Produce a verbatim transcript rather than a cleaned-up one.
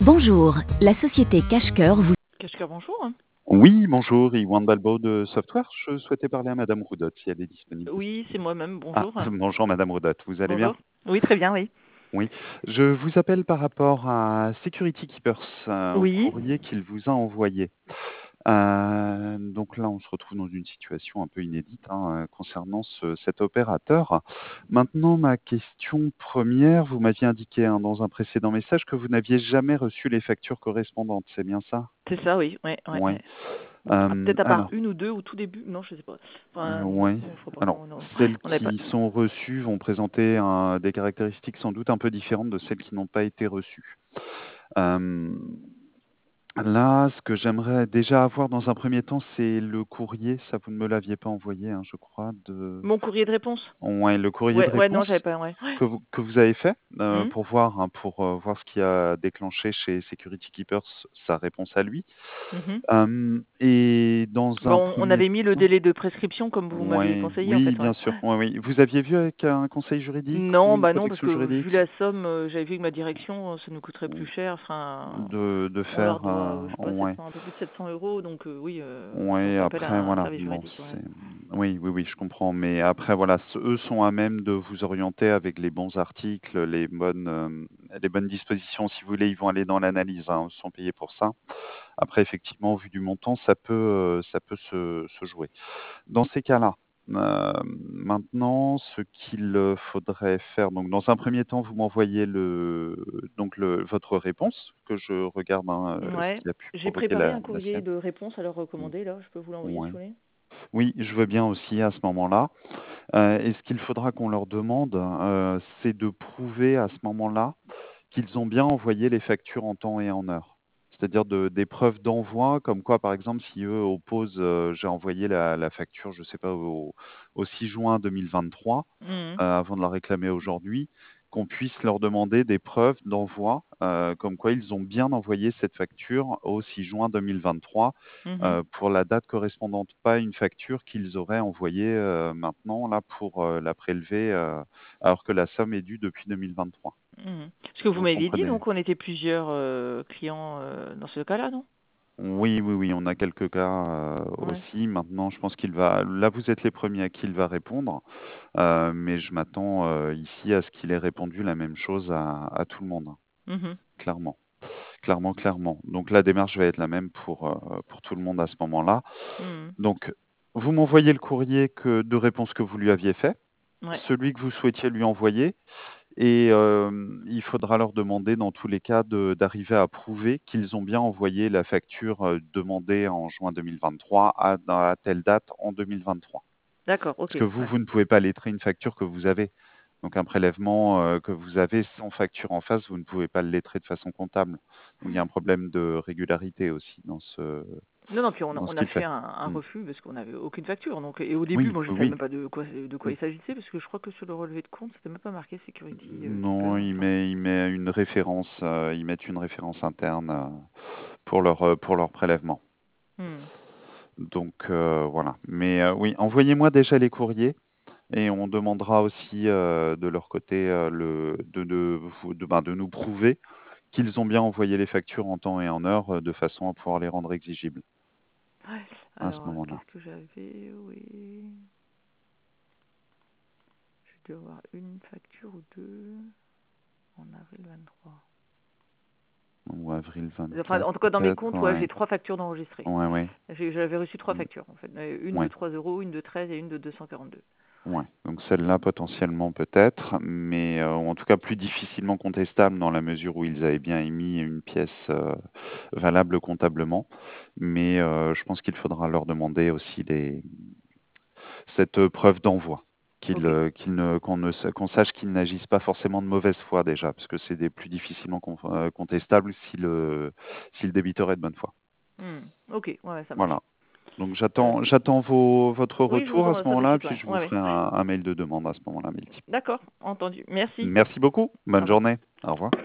Bonjour, la société Cache-Cœur vous... Cache-Cœur, bonjour. Oui, bonjour, Iwan Balbo de Software. Je souhaitais parler à Madame Roudotte, si elle est disponible. Oui, c'est moi-même, Ah, bonjour. bonjour Madame Roudotte, vous allez bien? Bonjour. Oui, très bien, oui. Oui, je vous appelle par rapport à Security Keepers, euh, au Oui. courrier qu'il vous a envoyé. Euh, donc là, on se retrouve dans une situation un peu inédite hein, concernant ce, cet opérateur. Maintenant, ma question première, vous m'aviez indiqué hein, dans un précédent message que vous n'aviez jamais reçu les factures correspondantes, c'est bien ça? C'est ça, oui. Ouais, ouais, Oui. ouais. Ah, Euh, peut-être à part alors. une ou deux au tout début, non, je sais pas. Enfin, non, Oui. je crois pas. Alors, Non, non. celles On n'avait pas. qui sont reçues vont présenter un- des caractéristiques sans doute un peu différentes de celles qui n'ont pas été reçues. Euh, Là, ce que j'aimerais déjà avoir dans un premier temps, c'est le courrier. Ça, vous ne me l'aviez pas envoyé, hein, je crois, de... Mon courrier de réponse. Ouais, le courrier de Ouais, ouais, non, réponse j'avais pas. Ouais. que vous, que vous avez fait euh, Hum, pour voir, hein, pour euh, voir ce qui a déclenché chez Security Keepers sa réponse à lui. mhm. Euh, et dans un Bon, on premier avait mis le temps, délai de prescription comme vous m'aviez ouais, conseillé, en oui, fait. bien Ouais. sûr. Ouais, oui. Vous aviez vu avec un conseil juridique ou Non, une bah non, parce protection que vu juridique la somme, euh, j'avais vu que ma direction, euh, ça nous coûterait plus cher. Enfin, de, de on leur faire doit, euh, euh, je sais pas, ouais, sept cents, un peu plus de sept cents euros. Donc, euh, oui, euh, on ouais, fait appel après à un voilà, service bon, juridique. Ouais. c'est oui, oui, oui, je comprends. Mais après voilà, ce- eux sont à même de vous orienter avec les bons articles, les bonnes, euh, les bonnes dispositions. Si vous voulez, ils vont aller dans l'analyse, hein, ils sont payés pour ça. Après, effectivement, au vu du montant, ça peut, euh, ça peut se, se jouer. Dans ces cas-là, heu, maintenant, ce qu'il, heu, faudrait faire donc dans un premier temps, vous m'envoyez le donc le votre réponse, que je regarde, hein, heu, ce Ouais, qui a pu j'ai provoquer préparé la un la courrier sienne. de réponse à leur Mmh, recommander, là, je peux vous l'envoyer si ouais. vous voulez. Oui, je veux bien aussi à ce moment-là, heu et ce qu'il faudra qu'on leur demande, heu, c'est de prouver à ce moment-là qu'ils ont bien envoyé les factures en temps et en heure. C'est-à-dire de des preuves d'envoi, comme quoi, par exemple, si eux opposent, heu, j'ai envoyé la la facture, je sais pas, au au six juin deux mille vingt-trois, Mhm. heu, avant de la réclamer aujourd'hui, qu'on puisse leur demander des preuves d'envoi, heu, comme quoi ils ont bien envoyé cette facture au six juin deux mille vingt-trois, Mhm. heu, pour la date correspondante. Pas une facture qu'ils auraient envoyée, heu, maintenant là pour, heu, la prélever, heu, alors que la somme est due depuis deux mille vingt-trois. Mhm. Ce que vous Vous m'aviez dit, comprenez? donc on était plusieurs euh, clients euh, dans ce cas-là, non? Oui, oui, oui, on a quelques cas, heu, Ouais. aussi. Maintenant, je pense qu'il va là, vous êtes les premiers à qui il va répondre, heu, mais je m'attends, heu, ici à ce qu'il ait répondu la même chose à à tout le monde, hein, Mhm. clairement. Clairement, clairement. Donc la démarche va être la même pour, heu, pour tout le monde à ce moment-là. Mhm. Donc vous m'envoyez le courrier que de réponse que vous lui aviez fait, Ouais. celui que vous souhaitiez lui envoyer. Et hem, il faudra leur demander dans tous les cas de d'arriver à prouver qu'ils ont bien envoyé la facture, heu, demandée en juin deux mille vingt-trois à dans à telle date en deux mille vingt-trois. D'accord, Parce ok. que vous, Ouais. vous ne pouvez pas lettrer une facture que vous avez. Donc un prélèvement, heu, que vous avez sans facture en face, vous ne pouvez pas le lettrer de façon comptable. Donc il y a un problème de régularité aussi dans ce Non, non, puis on a, dans ce on a qu'il fait fait. un, un Mmh. refus parce qu'on n'avait aucune facture. Donc, et au début, Oui, moi, je oui, savais oui. même pas de quoi, de quoi Mmh. il s'agissait parce que je crois que sur le relevé de compte, c'était même pas marqué Security euh, Non, Keeper. il Enfin, met il met une référence, heu, ils mettent une référence interne, heu, pour leur, heu, pour leur prélèvement. hmm. Donc heu, voilà. Mais heu, oui, envoyez-moi déjà les courriers et on demandera aussi, heu, de leur côté, heu, le de de vous de ben, de nous prouver qu'ils ont bien envoyé les factures en temps et en heure, heu, de façon à pouvoir les rendre exigibles, Ouais. à ce Alors, euh, moment-là. qu'est-ce que j'avais? Oui. Je dois avoir une facture ou deux en avril vingt-trois. Ou avril Enfin, vingt-quatre en tout cas, dans mes peut-être? comptes, ouais, j'ai Ouais. trois factures d'enregistrées. Ouais, ouais. J'ai- J'avais reçu trois Mmh. factures, en fait. Euh, Une de Ouais. trois euros, une de treize et une de deux cent quarante-deux. Ouais, donc celle-là potentiellement peut-être, mais heu, en tout cas plus difficilement contestable dans la mesure où ils avaient bien émis une pièce, heu, valable comptablement. Mais heu, je pense qu'il faudra leur demander aussi les cette, heu, preuve d'envoi, qu'ils, Ok. heu, qu'ils ne qu'on ne sa qu'on sache qu'ils n'agissent pas forcément de mauvaise foi déjà, parce que c'est des plus difficilement con heu, contestables si le si le débiteur est de bonne foi. Hmm. Ok, ouais, ouais, ça marche. Voilà, donc Euh, j'attends j'attends vos votre oui, je vous retour à ce envoie ça de moment-là, suite, puis ouais. je vous Ouais, ouais. ferai un un mail de demande à ce moment-là, mail type. D'accord, entendu. Merci. Merci beaucoup. Au Bonne revoir. journée. Au revoir.